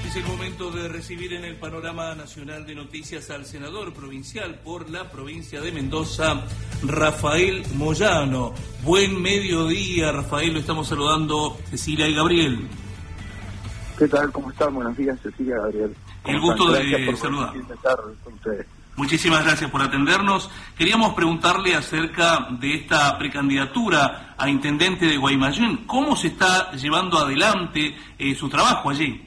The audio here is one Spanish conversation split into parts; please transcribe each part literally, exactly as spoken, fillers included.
Es el momento de recibir en el panorama nacional de noticias al senador provincial por la provincia de Mendoza, Rafael Moyano. Buen mediodía, Rafael, lo estamos saludando Cecilia y Gabriel. ¿Qué tal? ¿Cómo están? Buenos días, Cecilia y Gabriel. El gusto de saludar. Muchísimas gracias por atendernos. Queríamos preguntarle acerca de esta precandidatura a intendente de Guaymallén. ¿Cómo se está llevando adelante eh, su trabajo allí?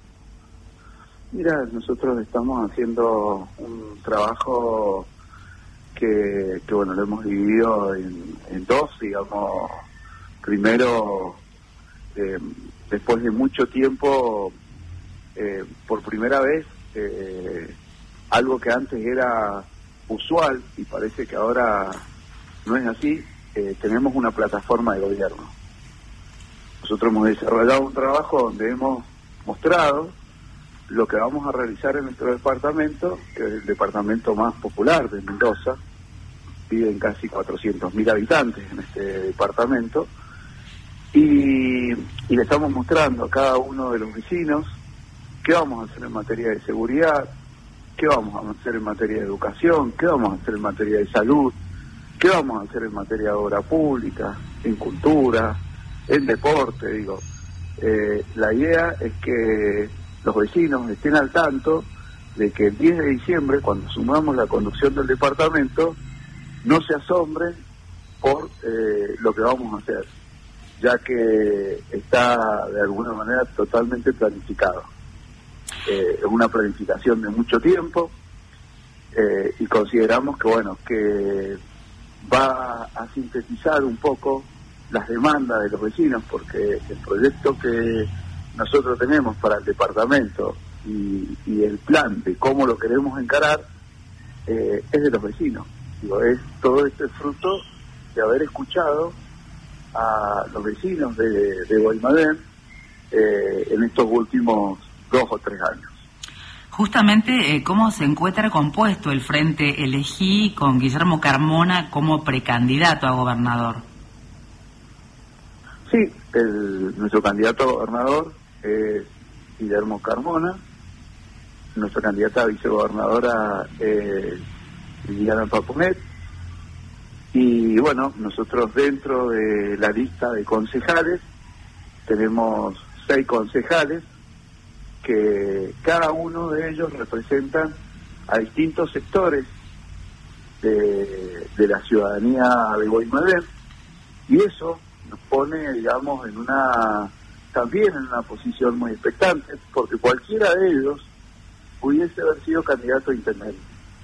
Mira, nosotros estamos haciendo un trabajo que, que bueno, lo hemos dividido en, en dos, digamos. Primero, eh, después de mucho tiempo, eh, por primera vez, eh, algo que antes era usual y parece que ahora no es así, eh, tenemos una plataforma de gobierno. Nosotros hemos desarrollado un trabajo donde hemos mostrado lo que vamos a realizar en nuestro departamento, que es el departamento más popular de Mendoza. Viven casi cuatrocientos mil habitantes en este departamento, y, y le estamos mostrando a cada uno de los vecinos qué vamos a hacer en materia de seguridad, qué vamos a hacer en materia de educación, qué vamos a hacer en materia de salud, qué vamos a hacer en materia de obra pública, en cultura, en deporte, digo. Eh, la idea es que los vecinos estén al tanto de que el diez de diciembre, cuando asumamos la conducción del departamento, no se asombren por eh, lo que vamos a hacer, ya que está de alguna manera totalmente planificado. Eh, es una planificación de mucho tiempo, eh, y consideramos que bueno que va a sintetizar un poco las demandas de los vecinos, porque el proyecto que nosotros tenemos para el departamento y, y el plan de cómo lo queremos encarar eh, es de los vecinos. Digo, es todo este fruto de haber escuchado a los vecinos de, de Guaymallén eh, en estos últimos dos o tres años. Justamente, eh, ¿cómo se encuentra compuesto el Frente Elegí con Guillermo Carmona como precandidato a gobernador? Sí, el, nuestro candidato a gobernador es Guillermo Carmona, nuestra candidata a vicegobernadora es Liliana Papunet, y bueno, nosotros dentro de la lista de concejales tenemos seis concejales que cada uno de ellos representan a distintos sectores de, de la ciudadanía de Guaymallén, y eso nos pone, digamos, en una también en una posición muy expectante, porque cualquiera de ellos pudiese haber sido candidato a intendente.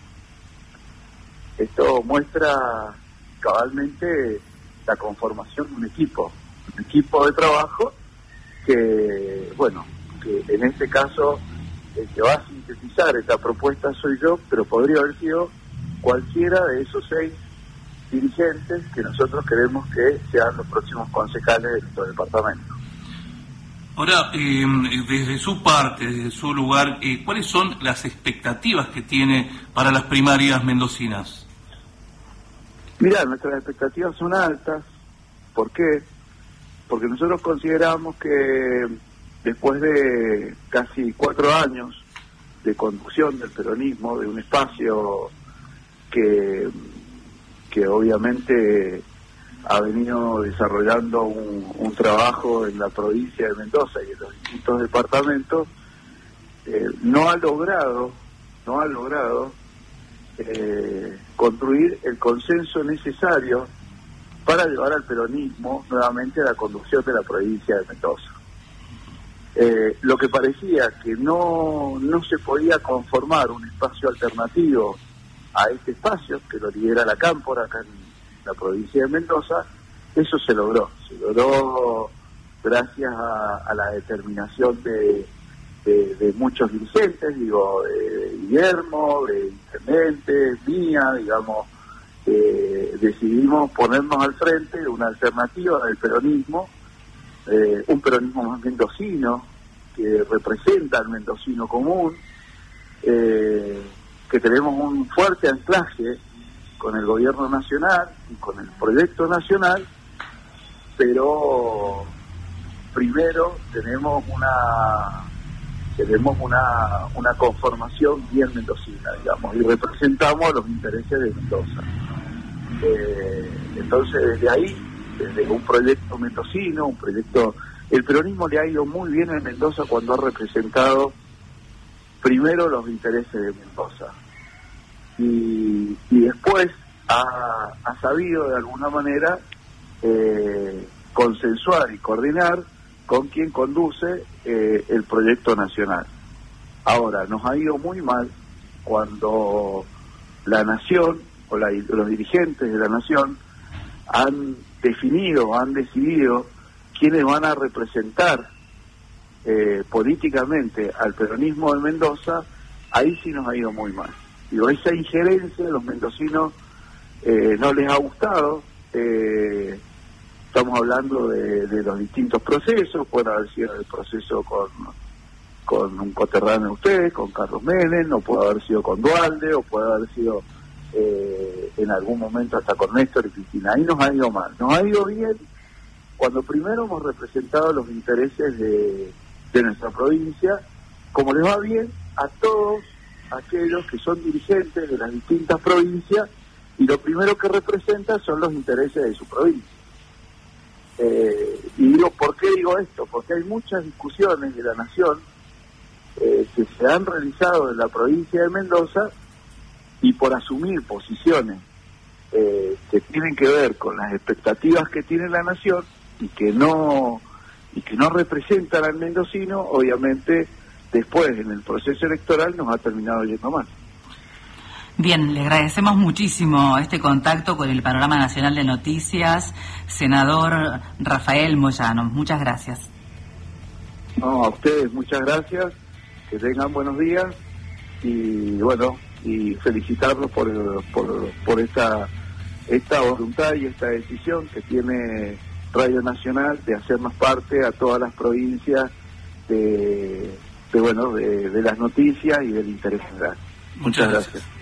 Esto muestra cabalmente la conformación de un equipo, un equipo de trabajo que, bueno, que en este caso el que va a sintetizar esta propuesta soy yo, pero podría haber sido cualquiera de esos seis dirigentes que nosotros queremos que sean los próximos concejales de nuestro departamento. Ahora, eh, desde su parte, desde su lugar, eh, ¿cuáles son las expectativas que tiene para las primarias mendocinas? Mira, nuestras expectativas son altas. ¿Por qué? Porque nosotros consideramos que después de casi cuatro años de conducción del peronismo, de un espacio que, que obviamente ha venido desarrollando un, un trabajo en la provincia de Mendoza y en los distintos departamentos, eh, no ha logrado, no ha logrado eh, construir el consenso necesario para llevar al peronismo nuevamente a la conducción de la provincia de Mendoza. Eh, lo que parecía que no, no se podía conformar un espacio alternativo a este espacio, que lo lidera la Cámpora acá en la provincia de Mendoza, eso se logró, se logró gracias a, a la determinación de, de, de muchos dirigentes, digo, de Guillermo, de intendentes, mía, digamos, eh, decidimos ponernos al frente de una alternativa del peronismo, eh, un peronismo más mendocino, que representa al mendocino común, eh, que tenemos un fuerte anclaje con el gobierno nacional y con el proyecto nacional, pero primero tenemos una tenemos una, una conformación bien mendocina, digamos, y representamos los intereses de Mendoza. Eh, entonces, desde ahí, desde un proyecto mendocino, un proyecto... El peronismo le ha ido muy bien en Mendoza cuando ha representado primero los intereses de Mendoza. Y, y después ha, ha sabido, de alguna manera, eh, consensuar y coordinar con quien conduce eh, el proyecto nacional. Ahora, nos ha ido muy mal cuando la nación o la, los dirigentes de la nación han definido, han decidido quiénes van a representar eh, políticamente al peronismo de Mendoza. Ahí sí nos ha ido muy mal. Digo, esa injerencia de los mendocinos eh, no les ha gustado. eh, Estamos hablando de, de los distintos procesos. Puede haber sido el proceso con, con un coterráneo de ustedes, con Carlos Menem, o puede haber sido con Dualde, o puede haber sido eh, en algún momento hasta con Néstor y Cristina. Ahí nos ha ido mal. Nos ha ido bien cuando primero hemos representado los intereses de, de nuestra provincia, como les va bien a todos aquellos que son dirigentes de las distintas provincias, y lo primero que representan son los intereses de su provincia. Eh, y digo, ¿por qué digo esto? Porque hay muchas discusiones de la nación eh, que se han realizado en la provincia de Mendoza, y por asumir posiciones eh, que tienen que ver con las expectativas que tiene la nación y que no y que no representan al mendocino, obviamente después en el proceso electoral nos ha terminado yendo mal. Bien, le agradecemos muchísimo este contacto con el Panorama Nacional de Noticias, senador Rafael Moyano. Muchas gracias. No, a ustedes muchas gracias, que tengan buenos días, y bueno, y felicitarlos por por, por esta esta voluntad y esta decisión que tiene Radio Nacional de hacernos parte a todas las provincias de, de bueno de, de las noticias y del interés general. Muchas, Muchas gracias. gracias.